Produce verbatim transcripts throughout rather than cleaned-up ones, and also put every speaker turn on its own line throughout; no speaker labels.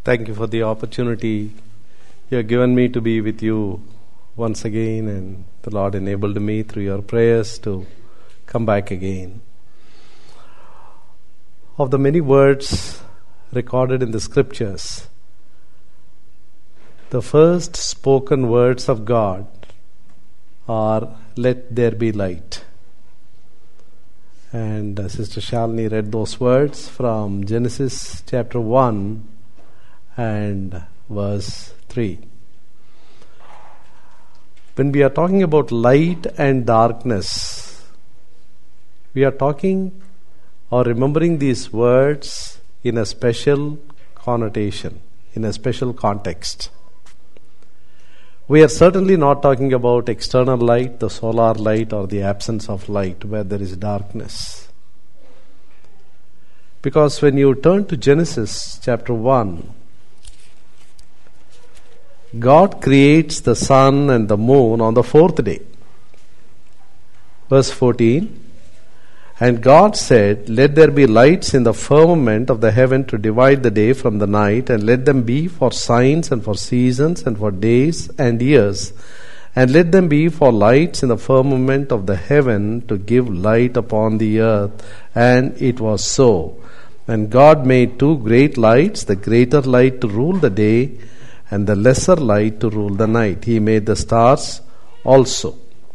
Thank you for the opportunity you have given me to be with you once again, and the Lord enabled me through your prayers to come back again. Of the many words recorded in the scriptures, the first spoken words of God are, "Let there be light." And uh, Sister Shalini read those words from Genesis chapter one and verse three. When we are talking about light and darkness, we are talking or remembering these words in a special connotation, in a special context. We are certainly not talking about external light, the solar light, or the absence of light where there is darkness. Because when you turn to Genesis chapter one, God creates the sun and the moon on the fourth day. Verse fourteen, "And God said, Let there be lights in the firmament of the heaven to divide the day from the night, and let them be for signs and for seasons and for days and years, and let them be for lights in the firmament of the heaven to give light upon the earth. And it was so. And God made two great lights, the greater light to rule the day, and the lesser light to rule the night. He made the stars also."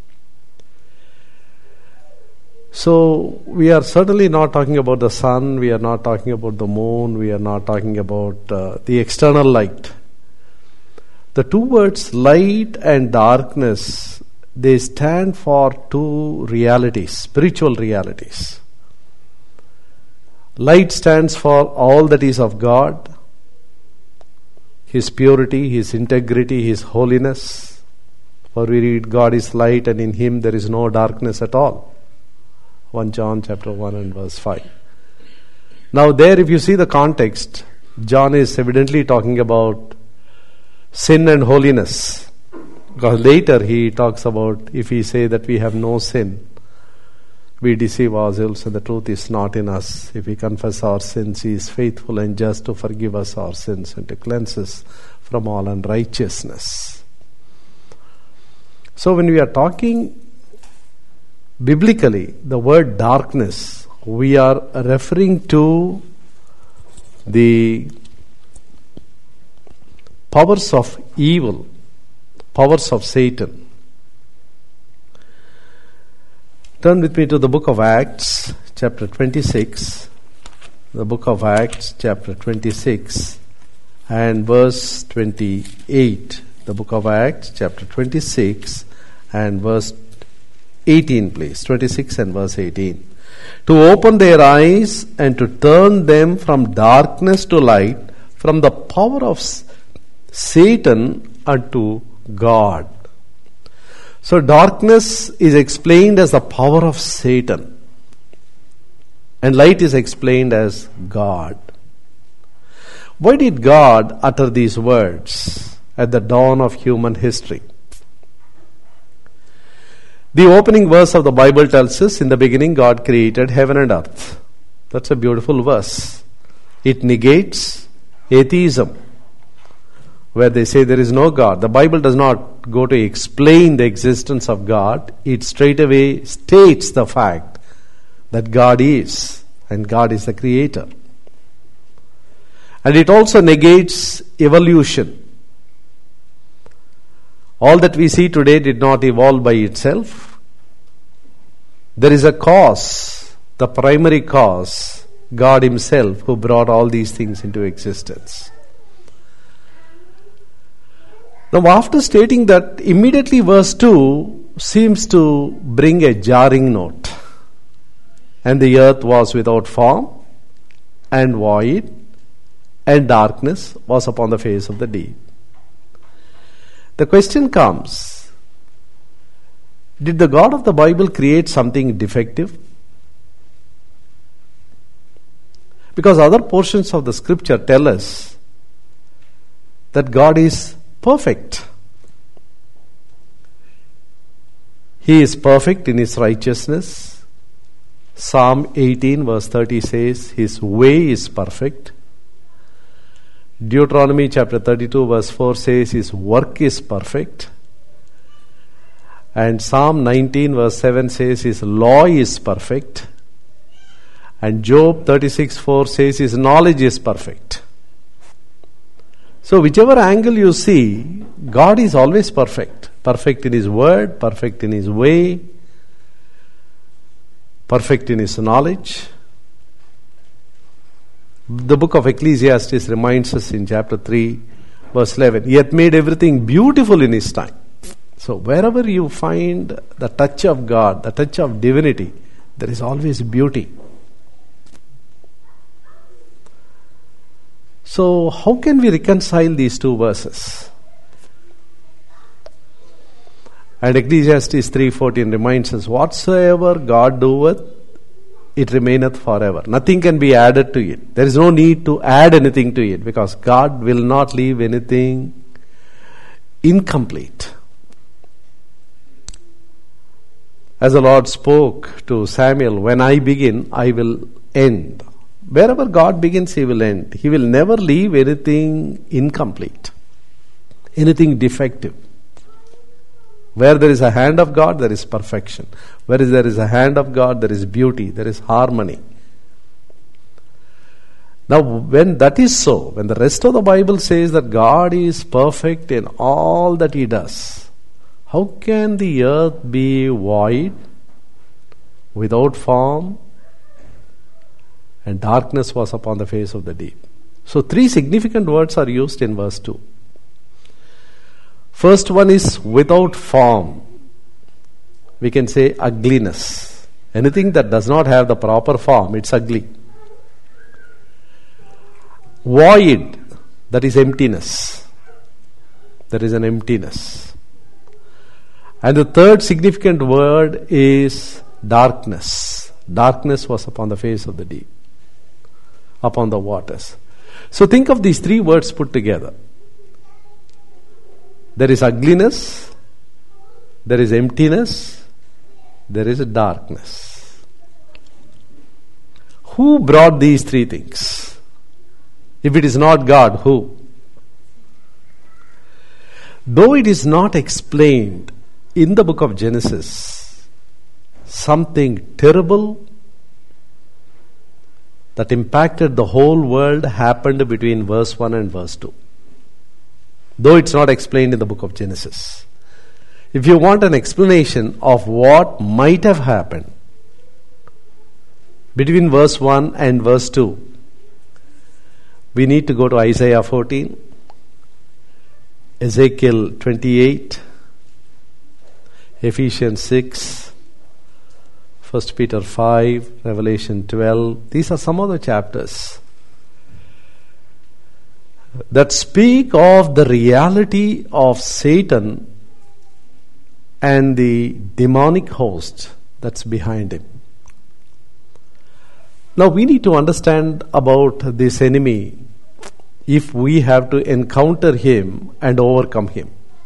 So, we are certainly not talking about the sun, we are not talking about the moon, we are not talking about uh, the external light. The two words light and darkness, they stand for two realities, spiritual realities. Light stands for all that is of God, His purity, His integrity, His holiness. For we read, God is light and in Him there is no darkness at all. First John chapter one and verse five. Now there, if you see the context, John is evidently talking about sin and holiness. Because later he talks about, if we say that we have no sin, we deceive ourselves and the truth is not in us. If we confess our sins, He is faithful and just to forgive us our sins and to cleanse us from all unrighteousness. So when we are talking biblically, the word darkness, we are referring to the powers of evil, powers of Satan. Turn with me to the book of Acts, chapter twenty-six. The book of Acts, chapter twenty-six, and verse twenty-eight. The book of Acts, chapter twenty-six, and verse eighteen, please. twenty-six and verse eighteen. "To open their eyes and to turn them from darkness to light, from the power of Satan unto God." So darkness is explained as the power of Satan, and light is explained as God. Why did God utter these words at the dawn of human history? The opening verse of the Bible tells us, "In the beginning God created heaven and earth." That's a beautiful verse. It negates atheism, where they say there is no God. The Bible does not go to explain the existence of God. It straightaway states the fact that God is, and God is the creator. And it also negates evolution. All that we see today did not evolve by itself. There is a cause, the primary cause, God Himself, who brought all these things into existence. Now, after stating that, immediately verse two seems to bring a jarring note. "And the earth was without form and void, and darkness was upon the face of the deep." The question comes, did the God of the Bible create something defective? Because other portions of the scripture tell us that God is perfect. He is perfect in His righteousness. Psalm eighteen verse thirty says, His way is perfect. Deuteronomy chapter thirty-two verse four says his work is perfect. And Psalm nineteen verse seven says his law is perfect. And Job thirty-six four says his knowledge is perfect. So whichever angle you see, God is always perfect. Perfect in his word, perfect in his way, perfect in his knowledge. The book of Ecclesiastes reminds us in chapter three verse eleven, he hath made everything beautiful in his time. So wherever you find the touch of God, the touch of divinity, there is always beauty. So how can we reconcile these two verses? And Ecclesiastes three fourteen reminds us, whatsoever God doeth, it remaineth forever. Nothing can be added to it. There is no need to add anything to it, because God will not leave anything incomplete. As the Lord spoke to Samuel, when I begin, I will end. Wherever God begins, he will end. He will never leave anything incomplete, anything defective. Where there is a hand of God, there is perfection. Where there is a hand of God, there is beauty, there is harmony. Now, when that is so, when the rest of the Bible says that God is perfect in all that he does, how can the earth be void, without form, and darkness was upon the face of the deep? So three significant words are used in verse two. First one is without form. We can say ugliness. Anything that does not have the proper form, it's ugly. Void, that is emptiness. There is an emptiness. And the third significant word is darkness. Darkness was upon the face of the deep, upon the waters. So think of these three words put together. There is ugliness, there is emptiness, there is darkness. Who brought these three things? If it is not God, who? Though it is not explained in the book of Genesis, something terrible that impacted the whole world happened between verse one and verse two. Though it's not explained in the book of Genesis. If you want an explanation of what might have happened between verse one and verse two, we need to go to Isaiah fourteen, Ezekiel twenty-eight, Ephesians six, First Peter five, Revelation twelve. These are some of the chapters that speak of the reality of Satan and the demonic host that's behind him. Now we need to understand about this enemy if we have to encounter him and overcome him.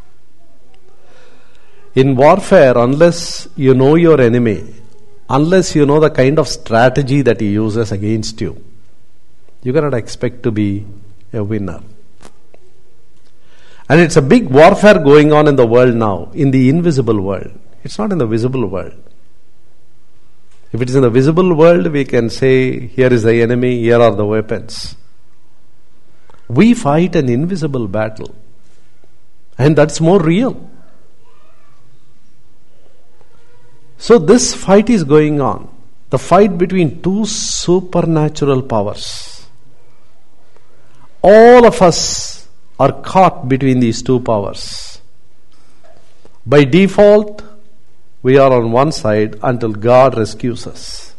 In warfare, unless you know your enemy, unless you know the kind of strategy that he uses against you, you cannot expect to be a winner. And it's a big warfare going on in the world now, in the invisible world. It's not in the visible world. If it is in the visible world, we can say, here is the enemy, here are the weapons. We fight an invisible battle, and that's more real. So this fight is going on, the fight between two supernatural powers. All of us are caught between these two powers. By default, we are on one side until God rescues us.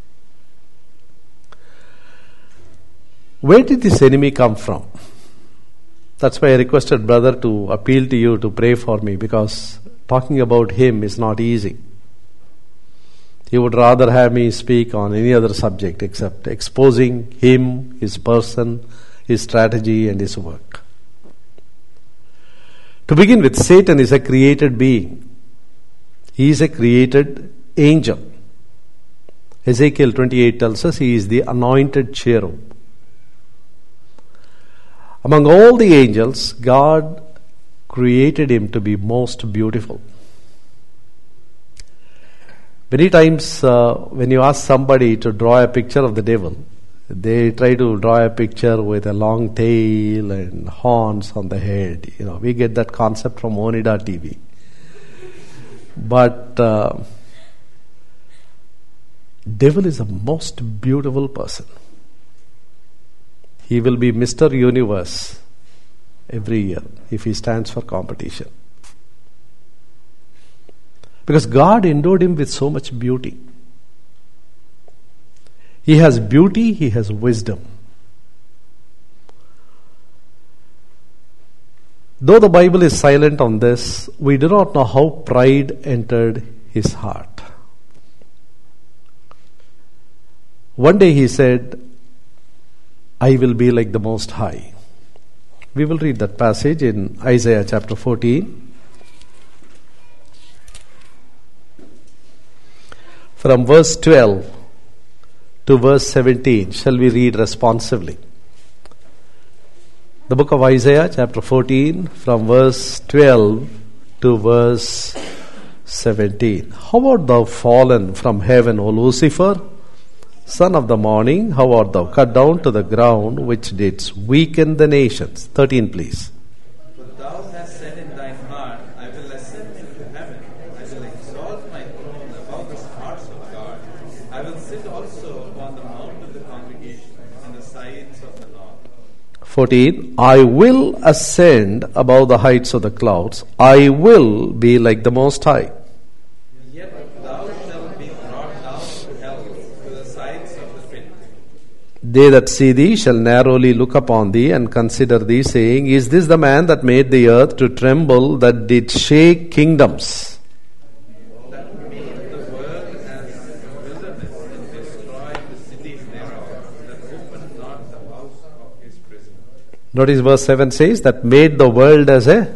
Where did this enemy come from? That's why I requested brother to appeal to you to pray for me, because talking about him is not easy. He would rather have me speak on any other subject except exposing him, his person, his strategy and his work. To begin with, Satan is a created being. He is a created angel. Ezekiel twenty-eight tells us he is the anointed cherub. Among all the angels, God created him to be most beautiful. Many times uh, when you ask somebody to draw a picture of the devil, they try to draw a picture with a long tail and horns on the head. You know, we get that concept from Onida T V. But uh, devil is a most beautiful person. He will be Mister Universe every year if he stands for competition. Because God endowed him with so much beauty. He has beauty, he has wisdom. Though the Bible is silent on this, we do not know how pride entered his heart. One day he said, I will be like the Most High. We will read that passage in Isaiah chapter fourteen. From verse twelve to verse seventeen, shall we read responsively? The book of Isaiah chapter fourteen, from verse twelve to verse seventeen. How art thou fallen from heaven, O Lucifer, son of the morning? How art thou cut down to the ground, which didst weaken the nations? thirteen, please.
But thou hast said in thine heart, I will ascend into heaven. I will exalt my throne above the stars of God. I will sit also upon the mount of the congregation, on the sides of the north.
fourteen. I will ascend above the heights of the clouds. I will be like the Most High.
Yet thou shalt be brought down to hell, to the sides of the pit.
They that see thee shall narrowly look upon thee and consider thee, saying, Is this the man that made the earth to tremble, that did shake kingdoms?
That made the world as wilderness, and destroyed the cities thereof, that opened not the house of his prison.
Notice verse seven says, that made the world as a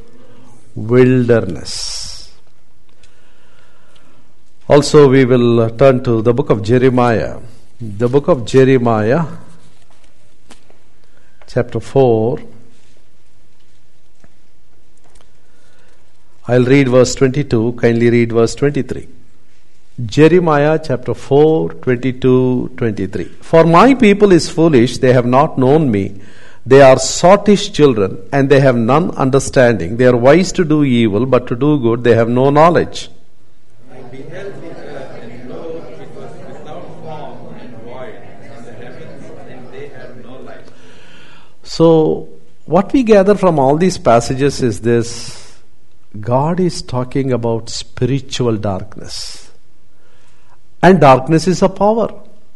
wilderness. Also we will turn to the book of Jeremiah. The book of Jeremiah, chapter four. I'll read verse twenty-two. Kindly read verse twenty-three. Jeremiah chapter four, twenty-two, twenty-three. For my people is foolish, they have not known me. They are sottish children, and they have none understanding. They are wise to do evil, but to do good they have no knowledge.
I beheld the earth, and lo, it was without form and void, and the heavens, and they had no light.
So, what we gather from all these passages is this: God is talking about spiritual darkness. And darkness is a power.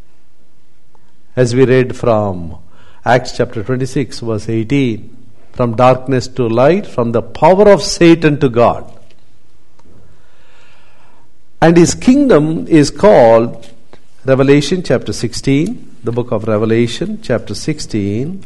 As we read from Acts chapter twenty-six, verse eighteen, from darkness to light, from the power of Satan to God. And his kingdom is called Revelation chapter sixteen, the book of Revelation chapter sixteen,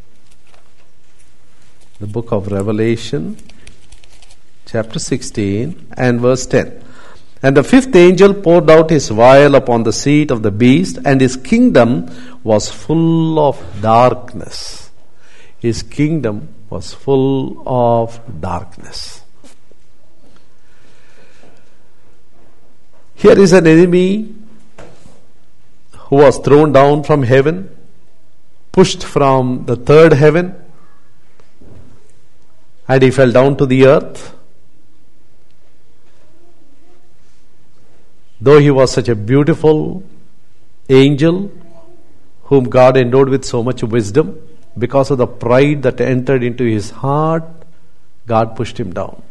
the book of Revelation chapter sixteen and verse ten. And the fifth angel poured out his vial upon the seat of the beast, and his kingdom was full of darkness. His kingdom was full of darkness. Here is an enemy who was thrown down from heaven, pushed from the third heaven, and he fell down to the earth. Though he was such a beautiful angel whom God endowed with so much wisdom, because of the pride that entered into his heart, God pushed him down.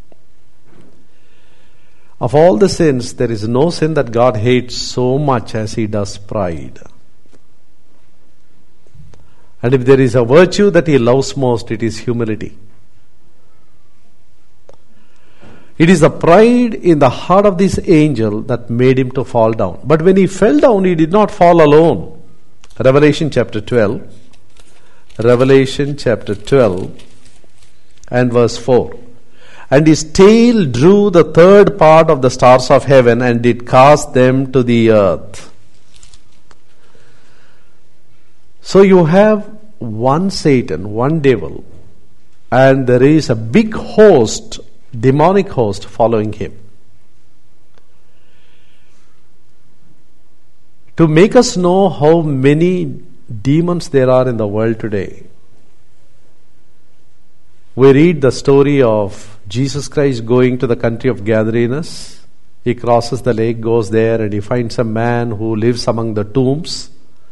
Of all the sins, there is no sin that God hates so much as he does pride. And if there is a virtue that he loves most, it is humility. It is the pride in the heart of this angel that made him to fall down. But when he fell down, he did not fall alone. Revelation chapter twelve. Revelation chapter twelve and verse four. And his tail drew the third part of the stars of heaven and did cast them to the earth. So you have one Satan, one devil, and there is a big host, demonic host following him. To make us know how many demons there are in the world today, we read the story of Jesus Christ going to the country of Gadarenes. He crosses the lake, goes there, and he finds a man who lives among the tombs.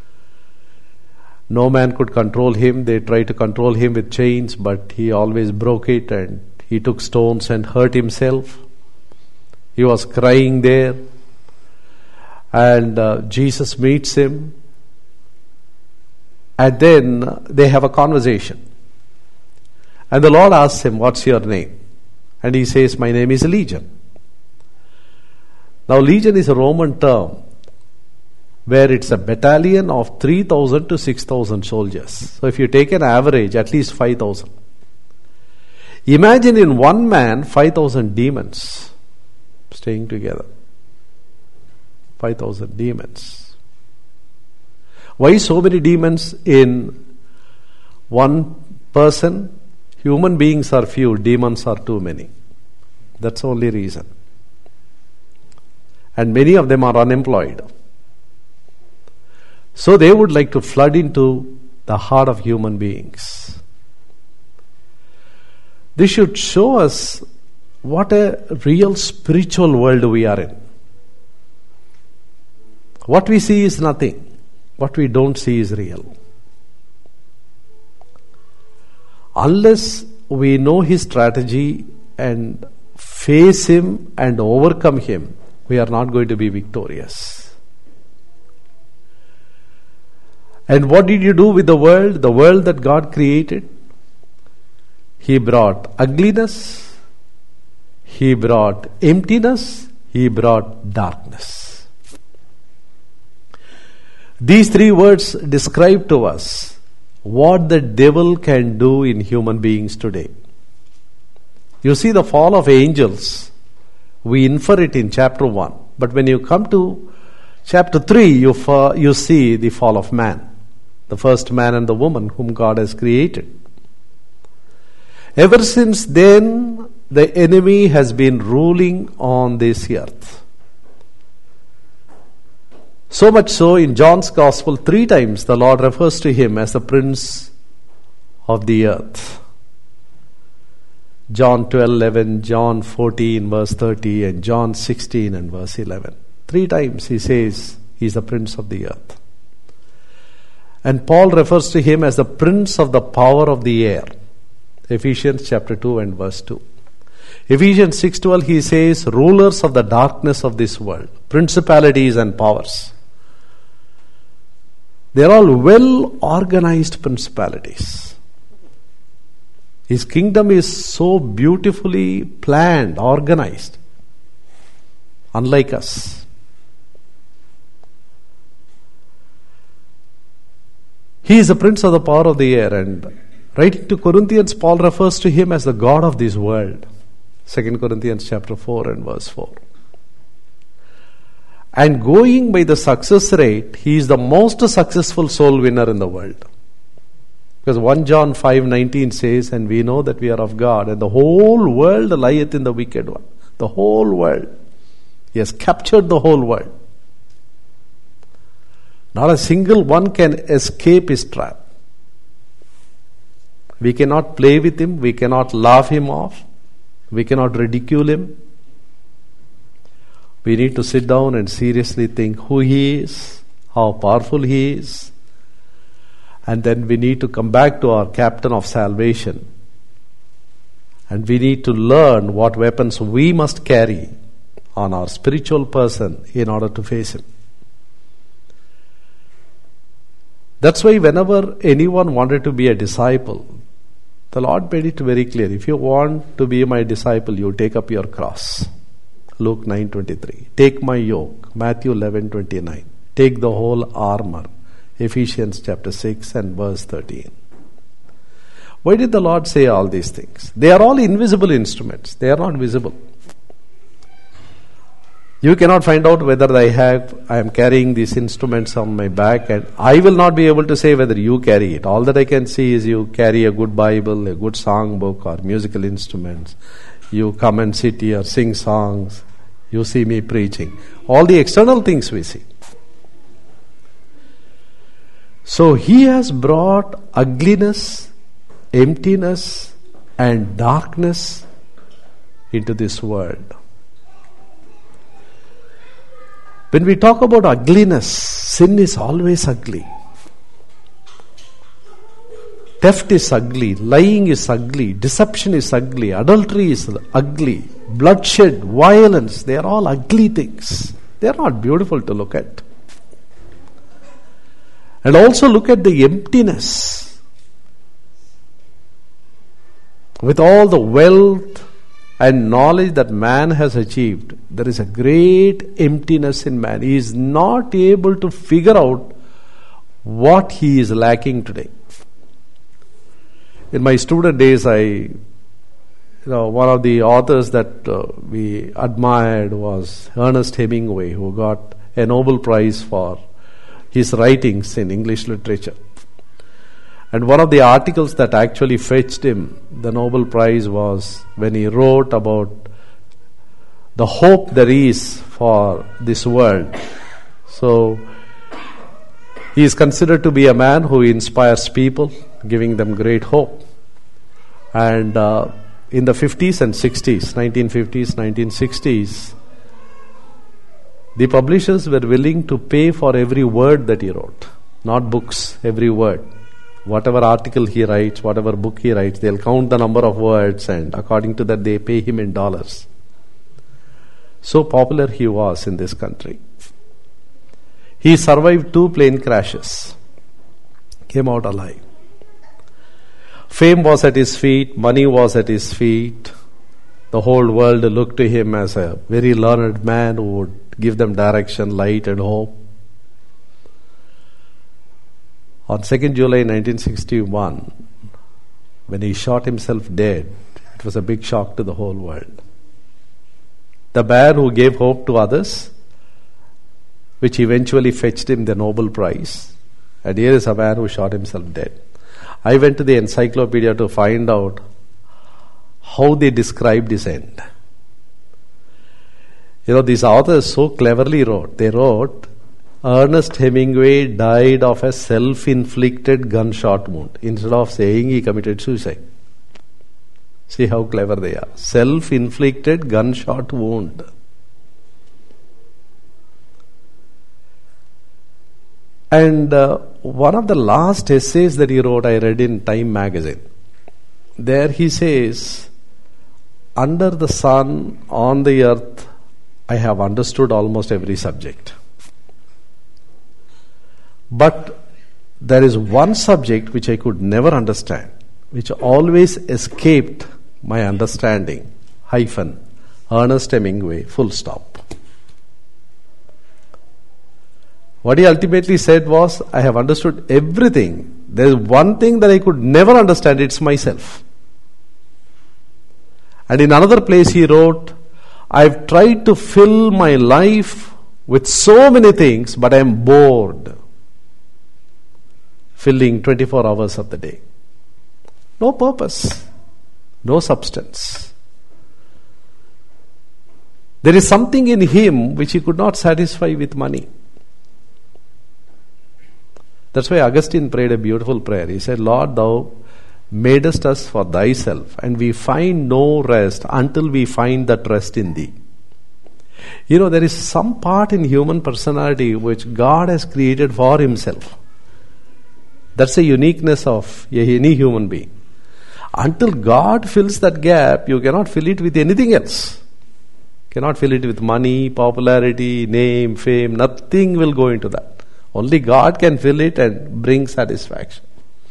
No man could control him. They tried to control him with chains, but he always broke it, and he took stones and hurt himself. He was crying there, and uh, Jesus meets him, and then they have a conversation. And the Lord asks him, "What's your name?" And he says, "My name is Legion." Now, Legion is a Roman term where it's a battalion of three thousand to six thousand soldiers. So if you take an average, at least five thousand. Imagine in one man, five thousand demons staying together. five thousand demons. Why so many demons in one person? Human beings are few, demons are too many. That's the only reason. And many of them are unemployed. So they would like to flood into the heart of human beings. This should show us what a real spiritual world we are in. What we see is nothing. What we don't see is real. Unless we know his strategy and face him and overcome him, we are not going to be victorious. And what did you do with the world? The world that God created? He brought ugliness, he brought emptiness, he brought darkness. These three words describe to us what the devil can do in human beings today. You see the fall of angels, we infer it in chapter one. But when you come to chapter three, you, fa- you see the fall of man, the first man and the woman whom God has created. Ever since then, the enemy has been ruling on this earth. So much so, in John's Gospel, three times the Lord refers to him as the Prince of the earth. John twelve eleven, John fourteen verse thirty, and John sixteen and verse eleven. Three times he says he's the Prince of the earth. And Paul refers to him as the Prince of the power of the air. Ephesians chapter two and verse two. Ephesians six twelve, he says, rulers of the darkness of this world, principalities and powers. They are all well organized principalities. His kingdom is so beautifully planned, organized, unlike us. He is the prince of the power of the air, and writing to Corinthians, Paul refers to him as the God of this world. Second Corinthians chapter four and verse four. And going by the success rate, he is the most successful soul winner in the world. Because First John five nineteen says, and we know that we are of God, and the whole world lieth in the wicked one. The whole world. He has captured the whole world. Not a single one can escape his trap. We cannot play with him, we cannot laugh him off, we cannot ridicule him. We need to sit down and seriously think who he is, how powerful he is, and then we need to come back to our captain of salvation. And we need to learn what weapons we must carry on our spiritual person in order to face him. That's why whenever anyone wanted to be a disciple, the Lord made it very clear. If you want to be my disciple, you take up your cross. Luke nine twenty-three. Take my yoke. Matthew eleven twenty-nine. Take the whole armor. Ephesians chapter six and verse thirteen. Why did the Lord say all these things? They are all invisible instruments. They are not visible. You cannot find out whether I have, I am carrying these instruments on my back, and I will not be able to say whether you carry it. All that I can see is you carry a good Bible, a good song book or musical instruments. You come and sit here, sing songs. You see me preaching. All the external things we see. So he has brought ugliness, emptiness and darkness into this world. When we talk about ugliness, sin is always ugly. Theft is ugly, lying is ugly, deception is ugly, adultery is ugly, bloodshed, violence, they are all ugly things. They are not beautiful to look at. And also look at the emptiness. With all the wealth and knowledge that man has achieved, there is a great emptiness in man. He is not able to figure out what he is lacking today. In my student days, I, you know, one of the authors that uh, we admired was Ernest Hemingway, who got a Nobel Prize for his writings in English literature. And one of the articles that actually fetched him the Nobel Prize was when he wrote about the hope there is for this world. So he is considered to be a man who inspires people, giving them great hope. And uh, in the fifties and sixties, nineteen fifties, nineteen sixties, the publishers were willing to pay for every word that he wrote. Not books, every word. Whatever article he writes, whatever book he writes, they'll count the number of words, and according to that they pay him in dollars. So popular he was in this country. He survived two plane crashes. Came out alive. Fame was at his feet, money was at his feet. The whole world looked to him as a very learned man who would give them direction, light and hope. On second of July nineteen sixty-one, when he shot himself dead, it was a big shock to the whole world. The man who gave hope to others, which eventually fetched him the Nobel Prize, and here is a man who shot himself dead. I went to the encyclopedia to find out how they described his end. You know, these authors so cleverly wrote. They wrote, Ernest Hemingway died of a self-inflicted gunshot wound, instead of saying he committed suicide. See how clever they are. Self-inflicted gunshot wound. And uh, one of the last essays that he wrote, I read in Time magazine. There he says, under the sun, on the earth, I have understood almost every subject. But there is one subject which I could never understand, which always escaped my understanding. Hyphen, Ernest Hemingway, full stop. What he ultimately said was, I have understood everything. There is one thing that I could never understand, it's myself. And in another place he wrote, I've tried to fill my life with so many things, but I am bored. Filling twenty-four hours of the day. No purpose. No substance. There is something in him which he could not satisfy with money. That's why Augustine prayed a beautiful prayer. He said, Lord, thou madest us for thyself, and we find no rest until we find that rest in thee. You know, there is some part in human personality which God has created for himself. That's the uniqueness of any human being. Until God fills that gap, you cannot fill it with anything else. Cannot fill it with money, popularity, name, fame. Nothing will go into that. Only God can fill it and bring satisfaction.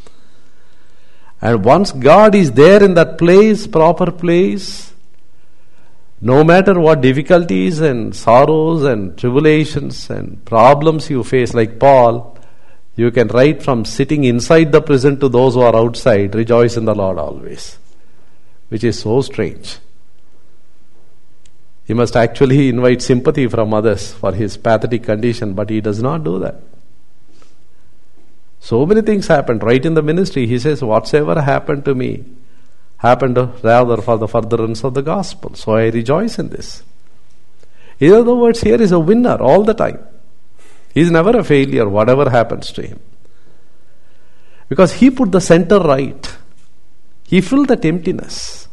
And once God is there in that place, proper place, no matter what difficulties and sorrows and tribulations and problems you face, like Paul, you can write from sitting inside the prison to those who are outside, rejoice in the Lord always. Which is so strange. He must actually invite sympathy from others for his pathetic condition, but he does not do that. So many things happened. Right in the ministry, he says, whatsoever happened to me, happened rather for the furtherance of the gospel. So I rejoice in this. In other words, here is a winner all the time. He is never a failure, whatever happens to him. Because he put the center right. He filled that emptiness.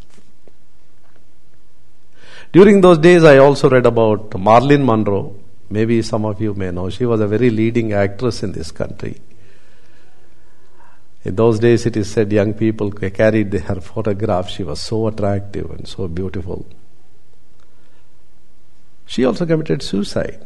During those days, I also read about Marilyn Monroe. Maybe some of you may know. She was a very leading actress in this country. In those days, it is said young people carried her photograph. She was so attractive and so beautiful. She also committed suicide.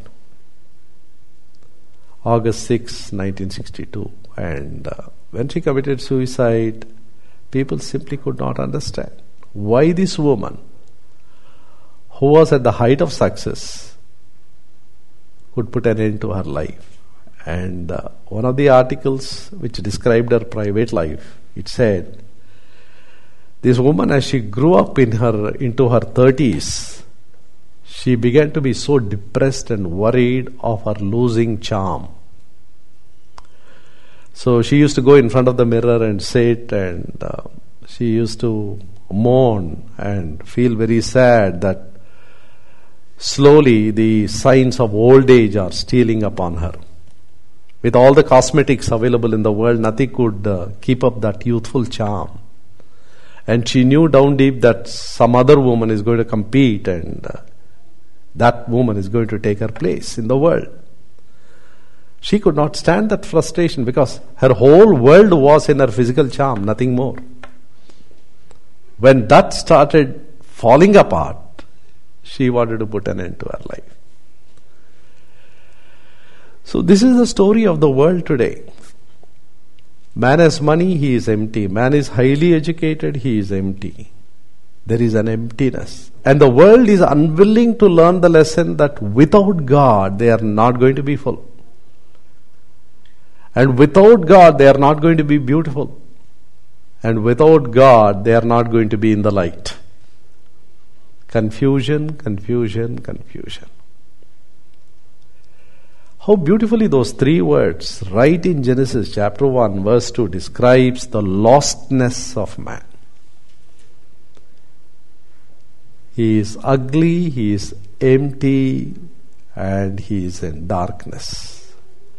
August sixth, nineteen sixty-two. And uh, when she committed suicide, people simply could not understand why this woman, who was at the height of success, could put an end to her life. And uh, one of the articles which described her private life, it said, this woman, as she grew up in her into her thirties, she began to be so depressed and worried of her losing charm. So she used to go in front of the mirror and sit, and uh, she used to mourn and feel very sad that slowly the signs of old age are stealing upon her. With all the cosmetics available in the world, nothing could uh, keep up that youthful charm. And she knew down deep that some other woman is going to compete, and uh, that woman is going to take her place in the world. She could not stand that frustration because her whole world was in her physical charm, nothing more. When that started falling apart, she wanted to put an end to her life. So this is the story of the world today. Man has money, he is empty. Man is highly educated, he is empty. There is an emptiness. And the world is unwilling to learn the lesson that without God, they are not going to be full. And without God, they are not going to be beautiful. And without God, they are not going to be in the light. Confusion, confusion, confusion. How beautifully those three words, right in Genesis chapter one, verse two, describes the lostness of man. He is ugly, he is empty, and he is in darkness.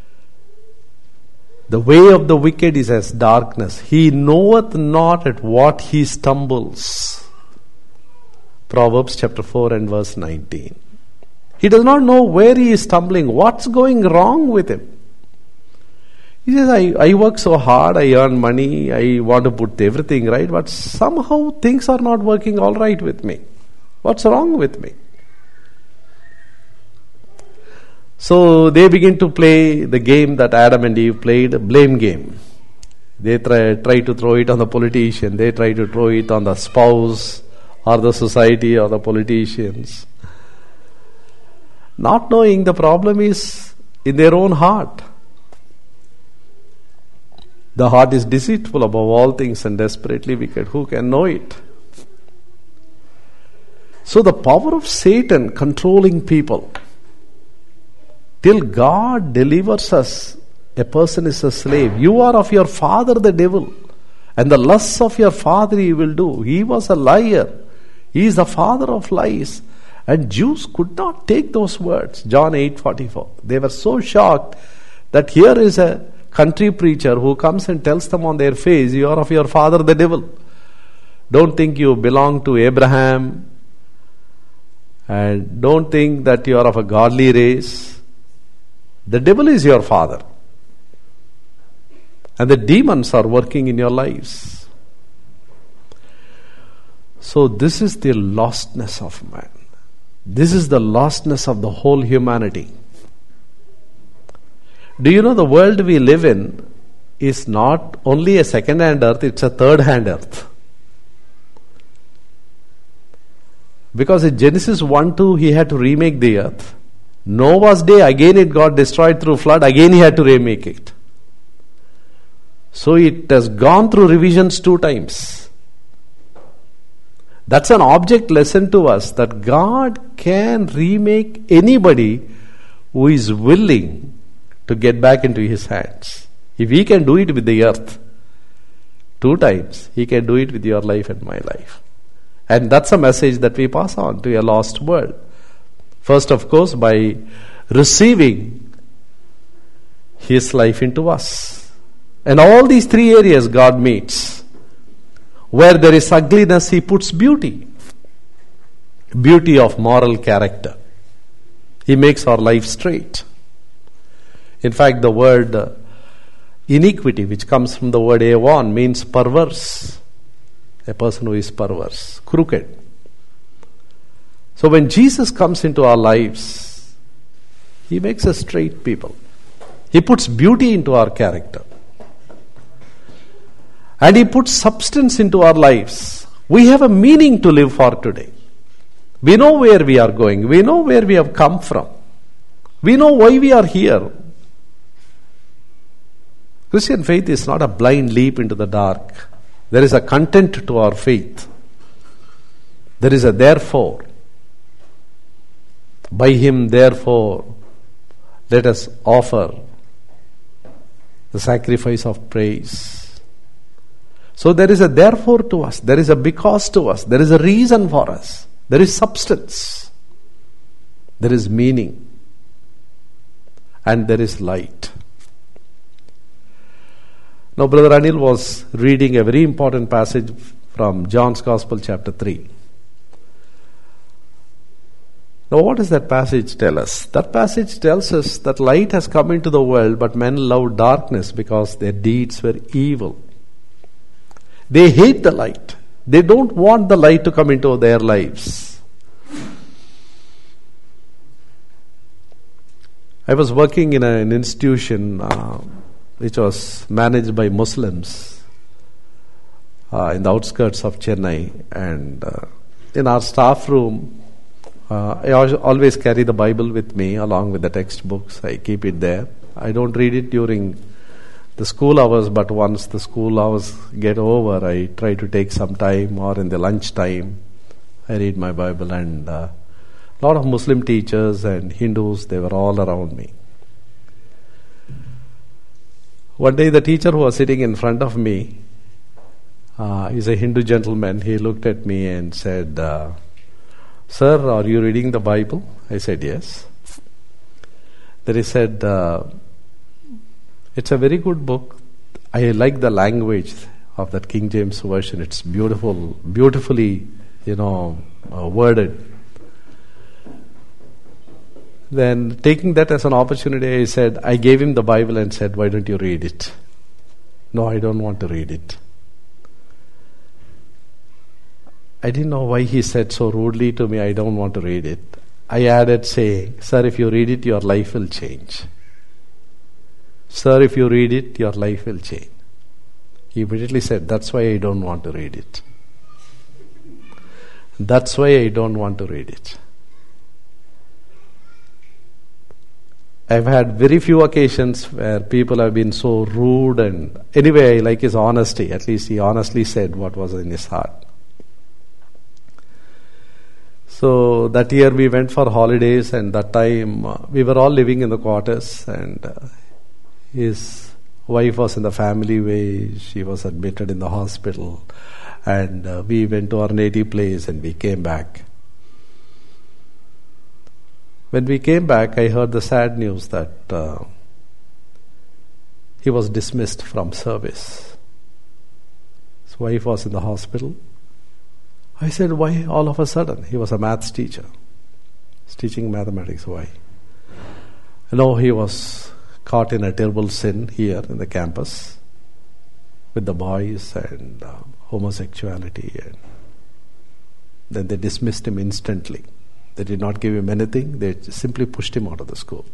The way of the wicked is as darkness. He knoweth not at what he stumbles. Proverbs chapter four and verse nineteen. He does not know where he is stumbling, what's going wrong with him. He says, I, I work so hard, I earn money, I want to put everything right, but somehow things are not working all right with me. What's wrong with me? So they begin to play the game that Adam and Eve played, a blame game. They try, try to throw it on the politician, they try to throw it on the spouse or the society or the politicians. Not knowing the problem is in their own heart. The heart is deceitful above all things and desperately wicked. Who can know it? So the power of Satan controlling people, till God delivers us, a person is a slave. You are of your father the devil, and the lusts of your father he will do. He was a liar. He is the father of lies. And Jews could not take those words. John eight forty-four. They were so shocked that here is a country preacher who comes and tells them on their face, you are of your father the devil. Don't think you belong to Abraham. And don't think that you are of a godly race. The devil is your father. And the demons are working in your lives. So this is the lostness of man. This is the lostness of the whole humanity. Do you know the world we live in is not only a second-hand earth, it's a third-hand earth. Because in Genesis one two, he had to remake the earth. Noah's day, again it got destroyed through flood, again he had to remake it. So it has gone through revisions two times. That's an object lesson to us that God can remake anybody who is willing to get back into His hands. If He can do it with the earth two times, He can do it with your life and my life. And that's a message that we pass on to a lost world. First, of course, by receiving His life into us. And all these three areas God meets. Where there is ugliness, He puts beauty. Beauty of moral character. He makes our life straight. In fact, the word uh, iniquity, which comes from the word avon, means perverse. A person who is perverse, crooked. So when Jesus comes into our lives, He makes us straight people. He puts beauty into our character. And He puts substance into our lives. We have a meaning to live for today. We know where we are going. We know where we have come from. We know why we are here. Christian faith is not a blind leap into the dark. There is a content to our faith. There is a therefore. By Him, therefore, let us offer the sacrifice of praise. So there is a therefore to us. There is a because to us. There is a reason for us. There is substance. There is meaning. And there is light. Now, Brother Anil was reading a very important passage from John's Gospel, chapter three. Now, what does that passage tell us? That passage tells us that light has come into the world, but men love darkness because their deeds were evil. They hate the light. They don't want the light to come into their lives. I was working in an institution uh, which was managed by Muslims uh, in the outskirts of Chennai. And uh, in our staff room, uh, I always carry the Bible with me along with the textbooks. I keep it there. I don't read it during the school hours, but once the school hours get over, I try to take some time, or in the lunch time, I read my Bible. And uh, a lot of Muslim teachers and Hindus, they were all around me. One day the teacher who was sitting in front of me, uh, is a Hindu gentleman. He looked at me and said, uh, "Sir, are you reading the Bible?" I said, "Yes." Then he said, uh, "It's a very good book. I like the language of that King James Version. It's beautiful, beautifully, you know, uh, worded." Then, taking that as an opportunity, I said, I gave him the Bible and said, "Why don't you read it?" "No, I don't want to read it." I didn't know why he said so rudely to me, "I don't want to read it." I added saying, "Sir, if you read it, your life will change. Sir, if you read it, your life will change." He immediately said, "That's why I don't want to read it. That's why I don't want to read it." I've had very few occasions where people have been so rude, and anyway, I like his honesty. At least he honestly said what was in his heart. So that year we went for holidays, and that time uh, we were all living in the quarters, and uh, his wife was in the family way. She was admitted in the hospital, and uh, we went to our native place and we came back. When we came back, I heard the sad news that uh, he was dismissed from service. His wife was in the hospital. I said, "Why all of a sudden?" He was a maths teacher. He's teaching mathematics. Why? No, he was caught in a terrible sin here in the campus with the boys and uh, homosexuality. And then they dismissed him instantly. They did not give him anything. They simply pushed him out of the school.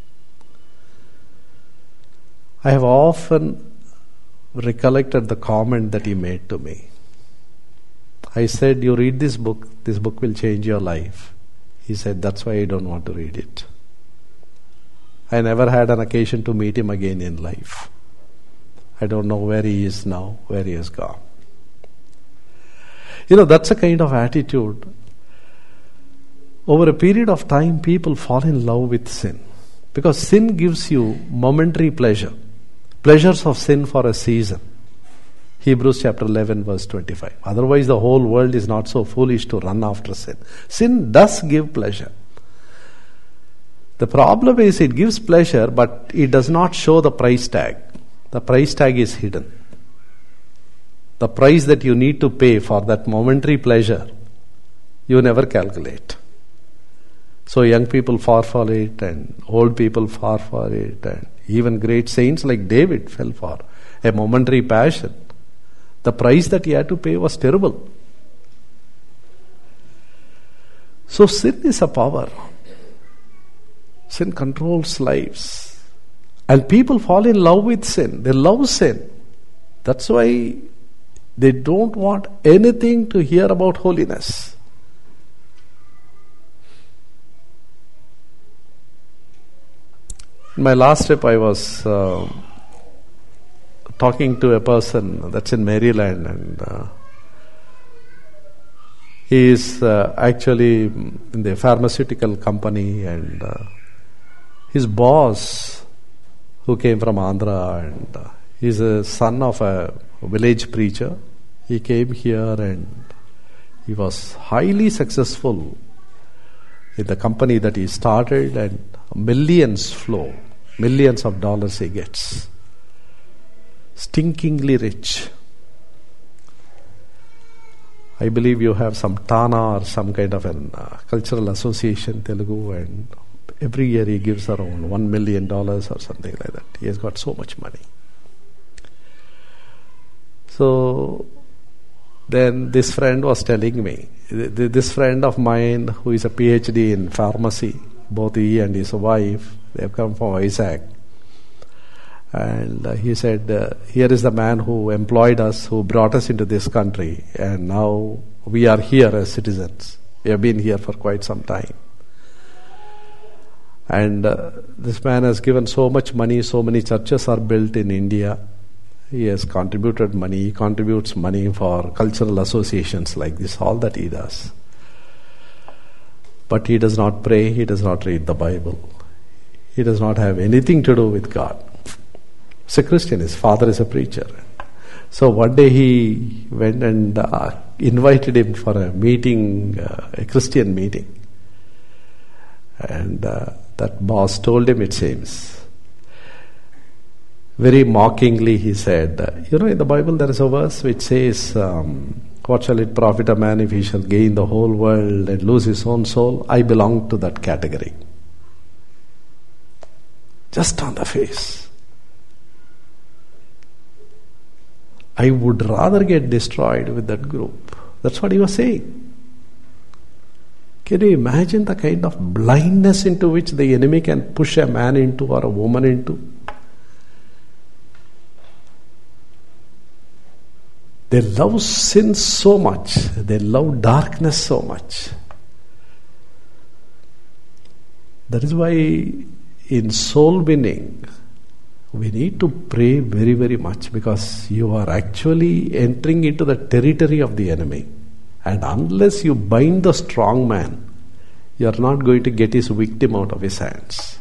I have often recollected the comment that he made to me. I said, "You read this book, this book will change your life." He said, "That's why I don't want to read it." I never had an occasion to meet him again in life. I don't know where he is now, where he has gone. You know, that's a kind of attitude. Over a period of time, people fall in love with sin. Because sin gives you momentary pleasure. Pleasures of sin for a season. Hebrews chapter eleven verse twenty-five. Otherwise the whole world is not so foolish to run after sin. Sin does give pleasure. The problem is it gives pleasure, but it does not show the price tag. The price tag is hidden. The price that you need to pay for that momentary pleasure, you never calculate. So young people fall for it, and old people fall for it, and even great saints like David fell for a momentary passion. The price that he had to pay was terrible. So sin is a power. Sin controls lives. And people fall in love with sin. They love sin. That's why they don't want anything to hear about holiness. In my last trip, I was uh, talking to a person that's in Maryland, and uh, he is uh, actually in the pharmaceutical company, and uh, his boss, who came from Andhra, and uh, he's a son of a village preacher. He came here and he was highly successful in the company that he started, and millions flow, millions of dollars he gets. Stinkingly rich. I believe you have some Tana or some kind of an uh, cultural association, Telugu, and every year he gives around one million dollars or something like that. He has got so much money. So then this friend was telling me, this friend of mine who is a PhD in pharmacy, both he and his wife, they have come from Isaac. And uh, he said, uh, here is the man who employed us, who brought us into this country, and now we are here as citizens. We have been here for quite some time. And uh, this man has given so much money, so many churches are built in India. He has contributed money, he contributes money for cultural associations like this, all that he does. But he does not pray, he does not read the Bible. He does not have anything to do with God. He's a Christian, his father is a preacher. So one day he went and uh, invited him for a meeting, uh, a Christian meeting. And uh, that boss told him, it seems, very mockingly he said, you know, in the Bible there is a verse which says, um, what shall it profit a man if he shall gain the whole world and lose his own soul? I belong to that category. Just on the face. I would rather get destroyed with that group. That's what he was saying. Can you imagine the kind of blindness into which the enemy can push a man into or a woman into? They love sin so much. They love darkness so much. That is why in soul winning, we need to pray very, very much, because you are actually entering into the territory of the enemy. And unless you bind the strong man, you are not going to get his victim out of his hands.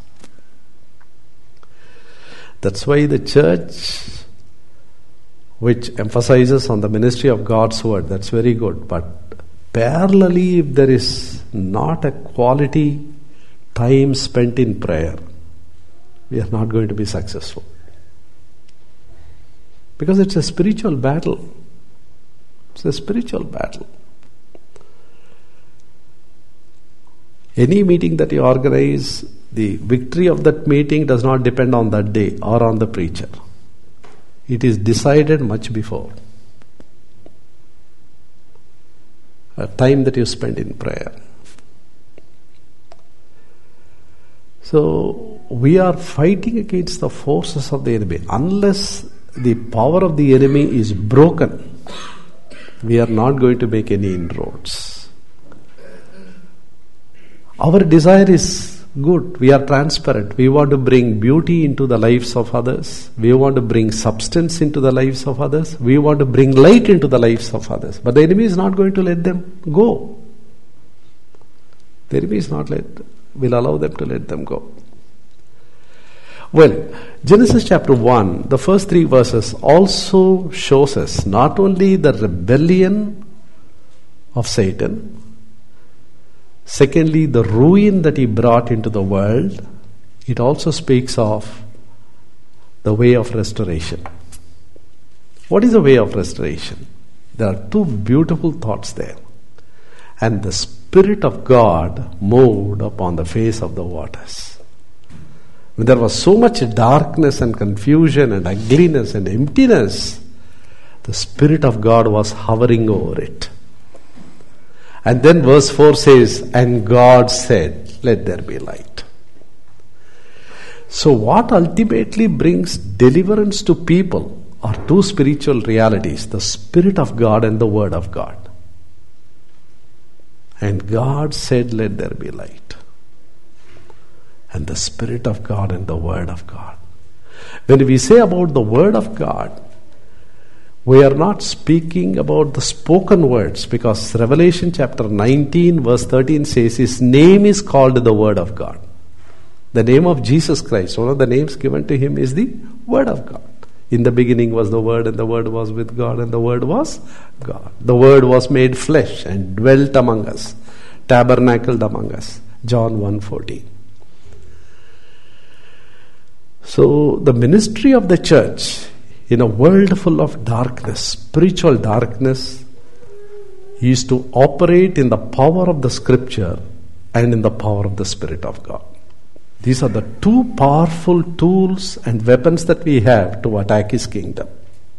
That's why the church, which emphasizes on the ministry of God's word, that's very good. But parallelly, if there is not a quality time spent in prayer, we are not going to be successful. Because it's a spiritual battle. It's a spiritual battle. Any meeting that you organize, the victory of that meeting does not depend on that day or on the preacher. It is decided much before. A time that you spend in prayer. So we are fighting against the forces of the enemy. Unless the power of the enemy is broken, we are not going to make any inroads. Our desire is Good. We are transparent. We want to bring beauty into the lives of others. We want to bring substance into the lives of others. We want to bring light into the lives of others. But the enemy is not going to let them go. The enemy is not let, will allow them to let them go. Well, Genesis chapter one, the first three verses also shows us not only the rebellion of Satan, secondly, the ruin that he brought into the world. It also speaks of the way of restoration. What is the way of restoration? There are two beautiful thoughts there. And the Spirit of God moved upon the face of the waters. When there was so much darkness and confusion and ugliness and emptiness, the Spirit of God was hovering over it. And then verse four says, and God said, let there be light. So what ultimately brings deliverance to people are two spiritual realities, the Spirit of God and the Word of God. And God said, let there be light. And the Spirit of God and the Word of God. When we say about the Word of God, we are not speaking about the spoken words, because Revelation chapter nineteen verse thirteen says his name is called the Word of God. The name of Jesus Christ, one of the names given to him is the Word of God. In the beginning was the Word, and the Word was with God, and the Word was God. The Word was made flesh and dwelt among us, tabernacled among us. John one fourteen. So the ministry of the church in a world full of darkness, spiritual darkness, is to operate in the power of the Scripture and in the power of the Spirit of God. These are the two powerful tools and weapons that we have to attack His kingdom.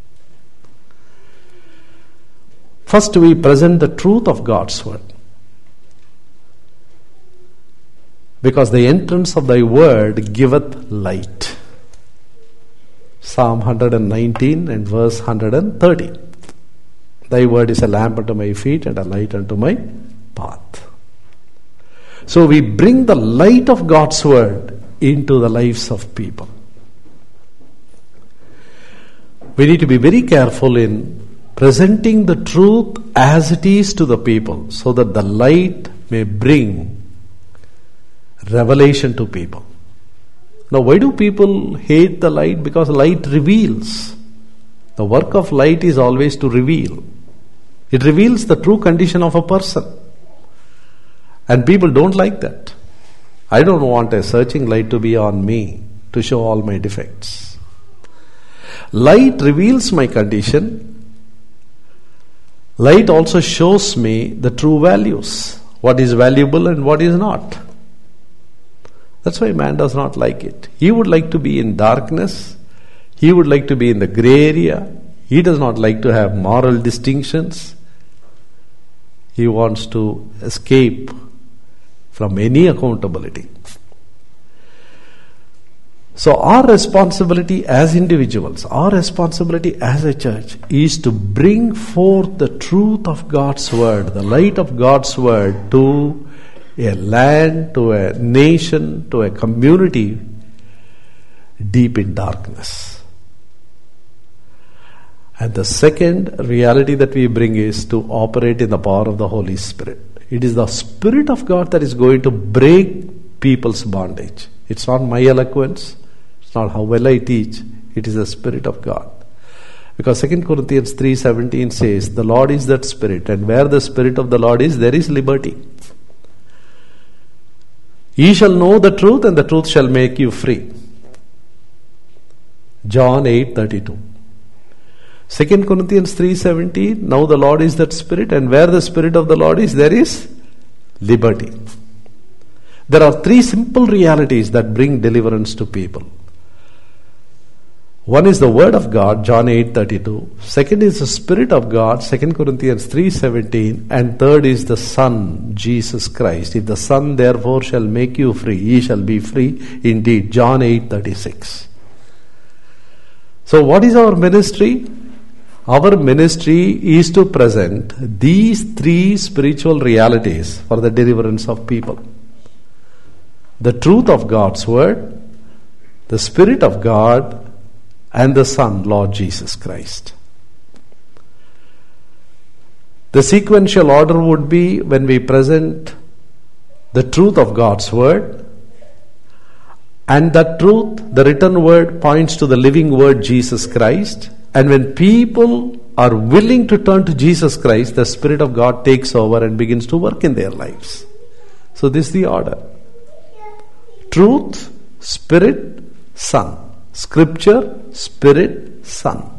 First, we present the truth of God's Word. Because the entrance of thy Word giveth light. Psalm one nineteen and verse one thirty. Thy word is a lamp unto my feet and a light unto my path. So we bring the light of God's word into the lives of people. We need to be very careful in presenting the truth as it is to the people, so that the light may bring revelation to people. Now, why do people hate the light? Because light reveals. The work of light is always to reveal. It reveals the true condition of a person. And people don't like that. I don't want a searching light to be on me to show all my defects. Light reveals my condition. Light also shows me the true values. What is valuable and what is not. That's why man does not like it. He would like to be in darkness. He would like to be in the gray area. He does not like to have moral distinctions. He wants to escape from any accountability. So our responsibility as individuals, our responsibility as a church is to bring forth the truth of God's word, the light of God's word to a land, to a nation, to a community deep in darkness. And the second reality that we bring is to operate in the power of the Holy Spirit. It is the Spirit of God that is going to break people's bondage. It's not my eloquence, it's not how well I teach, it is the Spirit of God. Because Second Corinthians three seventeen says, the Lord is that Spirit, and where the Spirit of the Lord is, there is liberty. Ye shall know the truth, and the truth shall make you free. John eight thirty-two. Second Corinthians three seventeen, now the Lord is that Spirit, and where the Spirit of the Lord is, there is liberty. There are three simple realities that bring deliverance to people. One is the Word of God, John eight thirty-two. Second is the Spirit of God, Second Corinthians three seventeen. And third is the Son, Jesus Christ. If the Son therefore shall make you free, ye shall be free indeed. John eight thirty-six. So what is our ministry? Our ministry is to present these three spiritual realities for the deliverance of people. the truth of God's word, the Spirit of God, and the Son, Lord Jesus Christ. The sequential order would be when we present the truth of God's word, and that truth, the written word, points to the living word Jesus Christ. And when people are willing to turn to Jesus Christ, the Spirit of God takes over and begins to work in their lives. So this is the order. Truth, Spirit, Son. Scripture, Spirit, Son.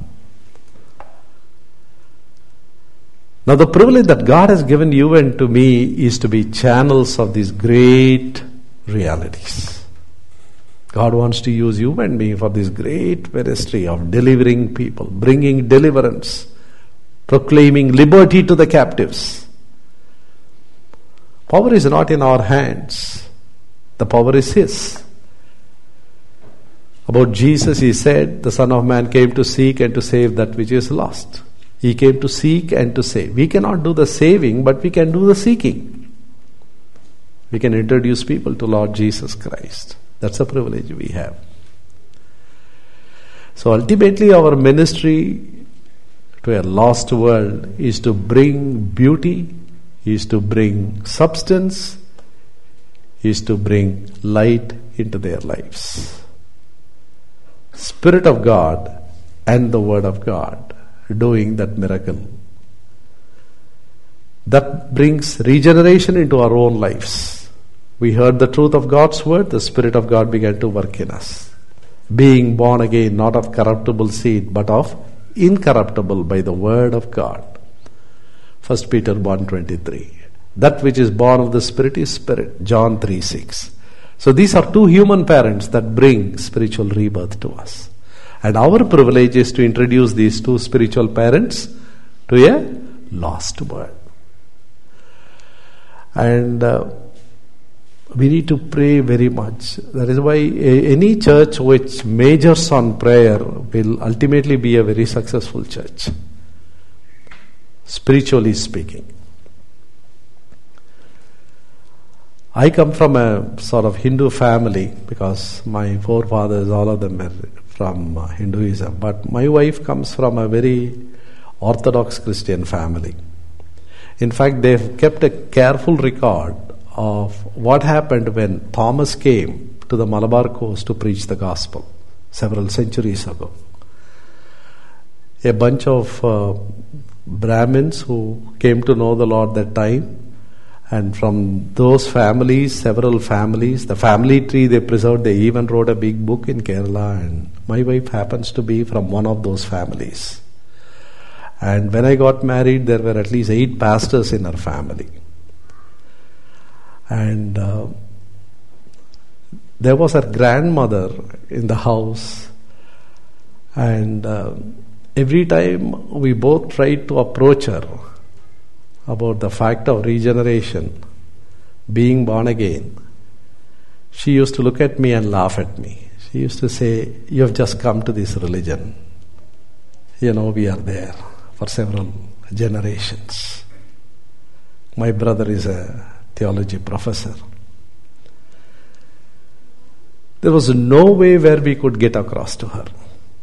Now the privilege that God has given you and to me is to be channels of these great realities. God wants to use you and me for this great ministry of delivering people, bringing deliverance, proclaiming liberty to the captives. Power is not in our hands. The power is His. About Jesus, He said, the Son of Man came to seek and to save that which is lost. He came to seek and to save. We cannot do the saving, but we can do the seeking. We can introduce people to Lord Jesus Christ. That's a privilege we have. So ultimately our ministry to a lost world is to bring beauty, is to bring substance, is to bring light into their lives. Spirit of God and the Word of God doing that miracle. That brings regeneration into our own lives. We heard the truth of God's word, the Spirit of God began to work in us. Being born again, not of corruptible seed, but of incorruptible by the word of God. First Peter one twenty-three. That which is born of the Spirit is Spirit. John three six. So these are two human parents that bring spiritual rebirth to us. And our privilege is to introduce these two spiritual parents to a lost world. And uh, we need to pray very much. That is why any church which majors on prayer will ultimately be a very successful church, spiritually speaking. I come from a sort of Hindu family because my forefathers, all of them are from Hinduism. But my wife comes from a very Orthodox Christian family. In fact, they've kept a careful record of what happened when Thomas came to the Malabar coast to preach the gospel several centuries ago. A bunch of uh, Brahmins who came to know the Lord that time, and from those families, several families, the family tree they preserved, they even wrote a big book in Kerala, and my wife happens to be from one of those families. And when I got married, there were at least eight pastors in our family. And uh, there was her grandmother in the house, and uh, every time we both tried to approach her about the fact of regeneration, being born again, she used to look at me and laugh at me. She used to say, "You have just come to this religion. You know, we are there for several generations." My brother is a theology professor. There was no way where we could get across to her.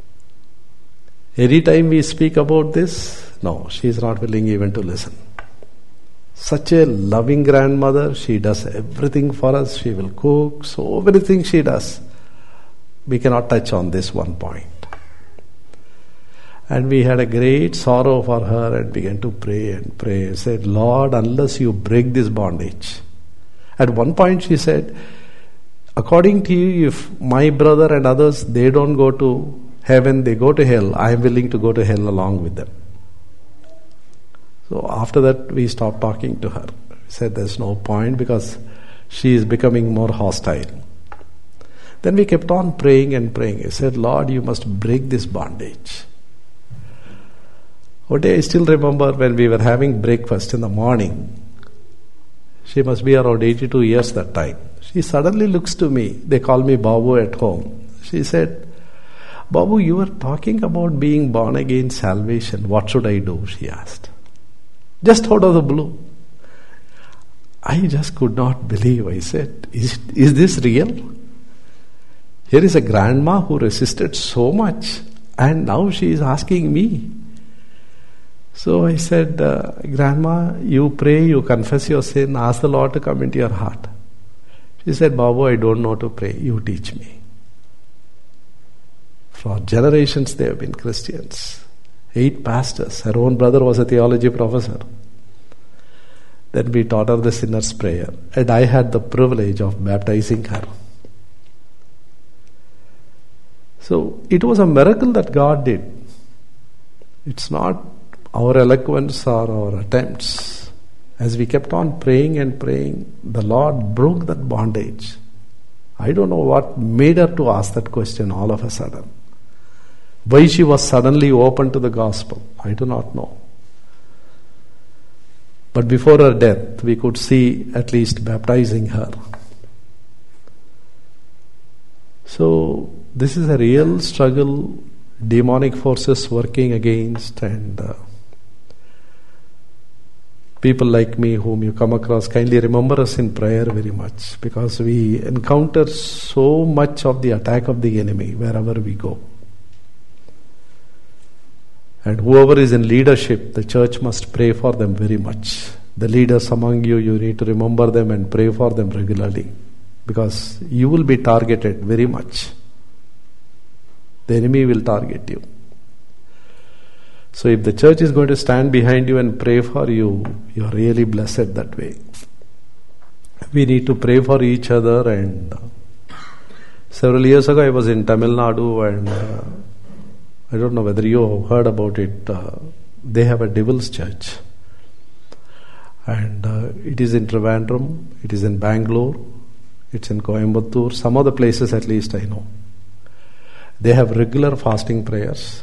Any time we speak about this, no, she is not willing even to listen. Such a loving grandmother, she does everything for us. She will cook, so many things she does. We cannot touch on this one point. And we had a great sorrow for her and began to pray and pray. Said, "Lord, unless you break this bondage." At one point she said, "According to you, if my brother and others, they don't go to heaven, they go to hell, I am willing to go to hell along with them." So after that we stopped talking to her. We said there's no point because she is becoming more hostile. Then we kept on praying and praying. I said, "Lord, you must break this bondage." One day I still remember when we were having breakfast in the morning. She must be around eighty-two years that time. She suddenly looks to me. They call me Babu at home. She said, "Babu, you were talking about being born again, salvation. What should I do?" she asked. Just out of the blue. I just could not believe. I said, is, is this real? Here is a grandma who resisted so much, and now she is asking me. So I said, uh, Grandma, you pray, you confess your sin, ask the Lord to come into your heart. She said, Babu, I don't know to pray, you teach me. For generations they have been Christians. Eight pastors. Her own brother was a theology professor. Then we taught her the sinner's prayer, and I had the privilege of baptizing her. So it was a miracle that God did. It's not our eloquence or our attempts. As we kept on praying and praying, the Lord broke that bondage. I don't know what made her to ask that question all of a sudden. Why she was suddenly open to the gospel, I do not know. But before her death, we could see at least baptizing her. So this is a real struggle, demonic forces working against, and uh, people like me whom you come across, kindly remember us in prayer very much, because we encounter so much of the attack of the enemy wherever we go. And whoever is in leadership, the church must pray for them very much. The leaders among you, you need to remember them and pray for them regularly, because you will be targeted very much. The enemy will target you. So if the church is going to stand behind you and pray for you, you are really blessed that way. We need to pray for each other. And uh, several years ago I was in Tamil Nadu, and uh, I don't know whether you have heard about it. Uh, they have a Devil's Church. And uh, it is in Trivandrum, it is in Bangalore, it's in Coimbatore, some other places at least I know. They have regular fasting prayers.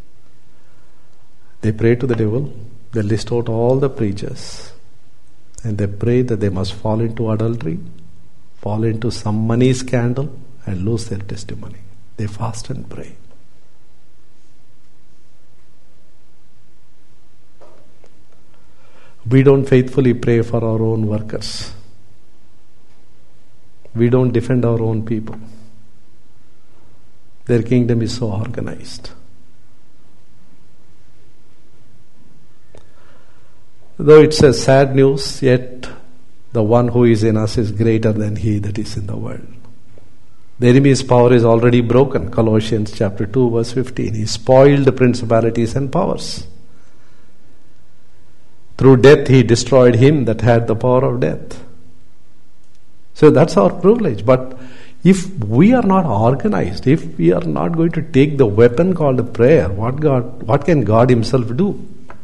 They pray to the devil, they list out all the preachers, and they pray that they must fall into adultery, fall into some money scandal, and lose their testimony. They fast and pray. We don't faithfully pray for our own workers. We don't defend our own people. Their kingdom is so organized. Though it's a sad news, yet the one who is in us is greater than he that is in the world. The enemy's power is already broken. Colossians chapter two verse fifteen. He spoiled the principalities and powers. Through death he destroyed him that had the power of death. So that's our privilege. But if we are not organized, if we are not going to take the weapon called prayer, what God, what can God himself do?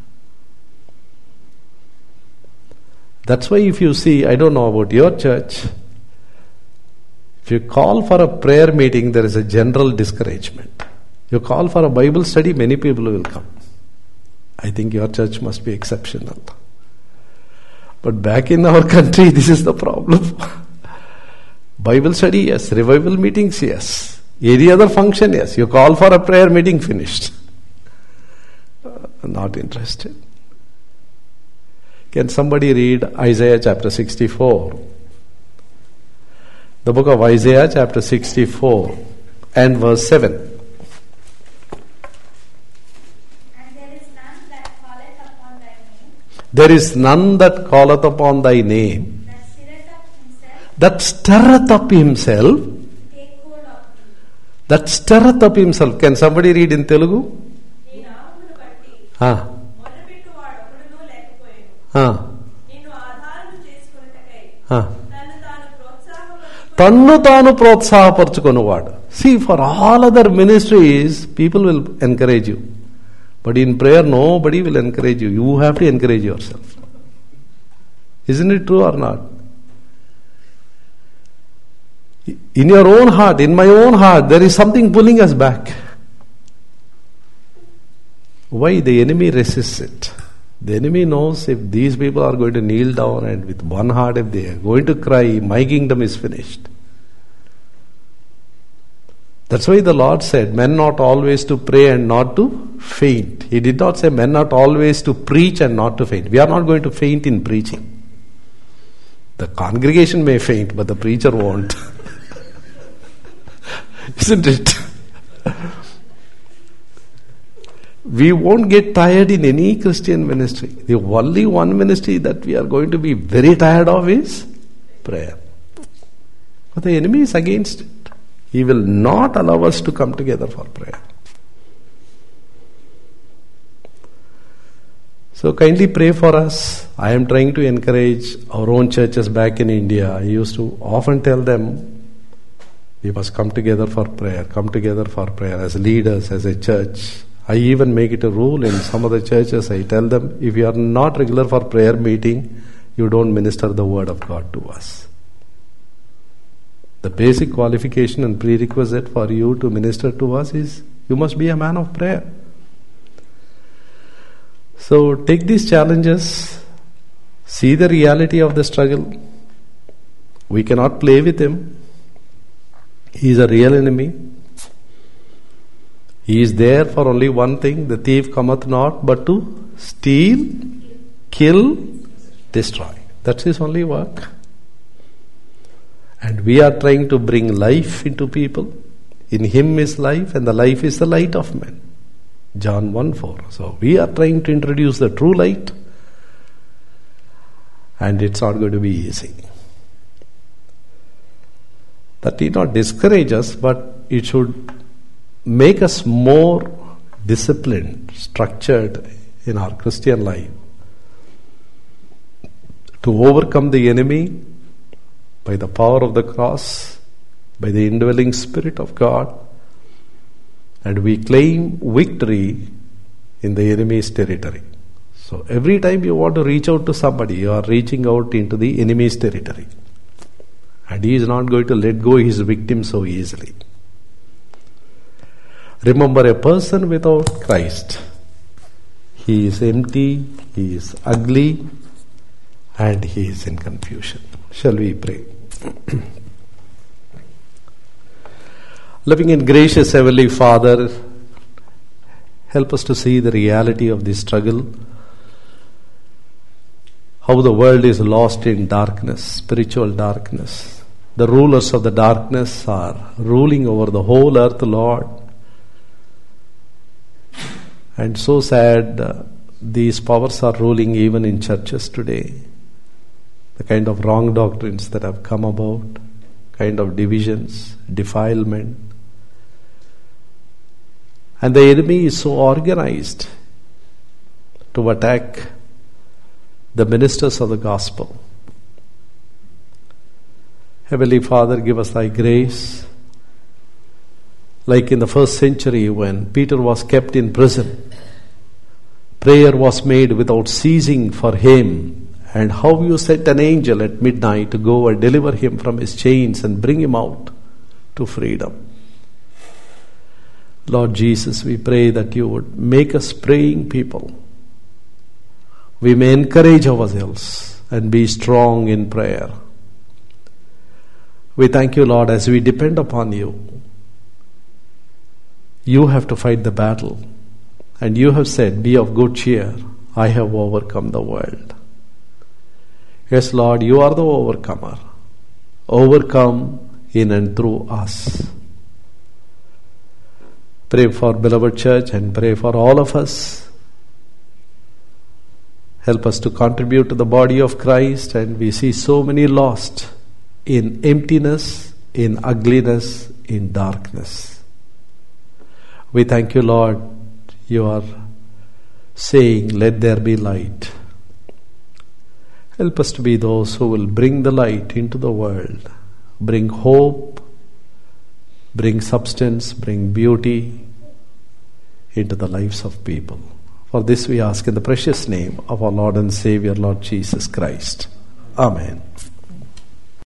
That's why if you see, I don't know about your church, if you call for a prayer meeting, there is a general discouragement. You call for a Bible study, many people will come. I think your church must be exceptional. But back in our country, this is the problem. Bible study, yes. Revival meetings, yes. Any other function, yes. You call for a prayer meeting, finished. Uh, not interested. Can somebody read Isaiah chapter sixty-four? The book of Isaiah chapter sixty-four and verse seven. There is none that calleth upon thy name, that stirreth up himself, that stirreth up himself. Can somebody read in Telugu? Ah. Ah. Ah. Tannu tanu protsahaparchukonuvaadu. See, for all other ministries, people will encourage you. But in prayer, nobody will encourage you. You have to encourage yourself. Isn't it true or not? In your own heart, in my own heart, there is something pulling us back. Why? The enemy resists it. The enemy knows if these people are going to kneel down and with one heart, if they are going to cry, my kingdom is finished. That's why the Lord said, men not always to pray and not to faint. He did not say men not always to preach and not to faint. We are not going to faint in preaching. The congregation may faint, but the preacher won't. Isn't it? We won't get tired in any Christian ministry. The only one ministry that we are going to be very tired of is prayer. But the enemy is against it. He will not allow us to come together for prayer. So kindly pray for us. I am trying to encourage our own churches back in India. I used to often tell them, we must come together for prayer, come together for prayer as leaders, as a church. I even make it a rule in some of the churches. I tell them, if you are not regular for prayer meeting, you don't minister the word of God to us. The basic qualification and prerequisite for you to minister to us is, you must be a man of prayer. So take these challenges, see the reality of the struggle. We cannot play with him. He is a real enemy. He is there for only one thing: the thief cometh not but to steal, kill, destroy. That's his only work. And we are trying to bring life into people. In him is life, and the life is the light of men. John one four. So we are trying to introduce the true light, and it's not going to be easy. That need not discourage us, but it should make us more disciplined, structured in our Christian life to overcome the enemy by the power of the cross, by the indwelling Spirit of God, and we claim victory in the enemy's territory. So every time you want to reach out to somebody, you are reaching out into the enemy's territory. And he is not going to let go his victim so easily. Remember, a person without Christ, he is empty, he is ugly, and he is in confusion. Shall we pray? Loving and gracious Heavenly Father, help us to see the reality of this struggle, how the world is lost in darkness, spiritual darkness. The rulers of the darkness are ruling over the whole earth, Lord. And so sad, uh, these powers are ruling even in churches today. The kind of wrong doctrines that have come about, kind of divisions, defilement. And the enemy is so organized to attack the ministers of the gospel. Heavenly Father, give us thy grace. Like in the first century when Peter was kept in prison, prayer was made without ceasing for him, and how you sent an angel at midnight to go and deliver him from his chains and bring him out to freedom. Lord Jesus, we pray that you would make us praying people. We may encourage ourselves and be strong in prayer. We thank you, Lord, as we depend upon you. You have to fight the battle. And you have said, be of good cheer. I have overcome the world. Yes, Lord, you are the overcomer. Overcome in and through us. Pray for beloved church and pray for all of us. Help us to contribute to the body of Christ, and we see so many lost in emptiness, in ugliness, in darkness. We thank you, Lord. You are saying, let there be light. Help us to be those who will bring the light into the world, bring hope, bring substance, bring beauty into the lives of people. For this we ask in the precious name of our Lord and Savior, Lord Jesus Christ. Amen.